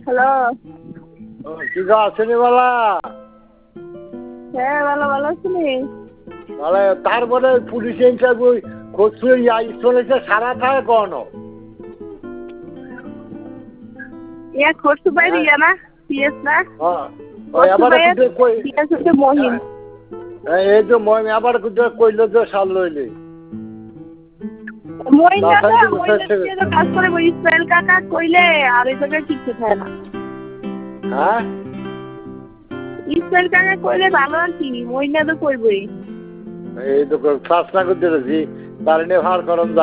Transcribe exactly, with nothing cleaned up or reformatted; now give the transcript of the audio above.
Hello. কি গো আসেনি বলা? হ্যাঁ ভালো ভালো আছিনি? তাহলে তারপরে পুলিশ ইন্টারভিউ করছে চলেছে সারা থাকে কোন ইয়া খোরসু বাইরে ইয়া না পিএস না ওই আবার কই পিএস হচ্ছে মহিন। এই যে মই আবার কইলো যে সাল লইলে মহিন না তো মহিন যে কাজ করে ওই ইসরায়েল কাকা কইলে আর এই জায়গায় কিছু থাকে না। হ্যাঁ ইসরায়েল কাকা কইলে ভালো আর কি মহিন না তো কইবই। এই তো ক্লাস না করতে দিছি তার নিয়ে ভার করন